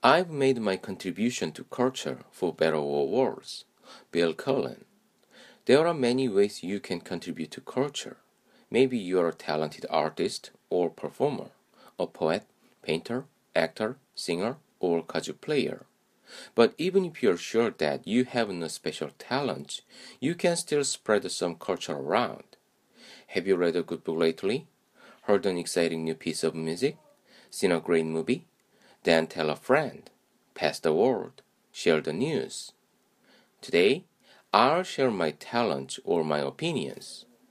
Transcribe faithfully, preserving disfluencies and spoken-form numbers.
I've made my contribution to culture, for better or worse. Bill Cullen. There are many ways you can contribute to culture. Maybe you're a talented artist or performer, a poet, painter, actor, singer, or kazoo player. But even if you're sure that you have no special talent, you can still spread some culture around. Have you read a good book lately? Heard an exciting new piece of music? Seen a great movie? Then tell a friend. Pass the word. Share the news. Today, I'll share my talents or my opinions.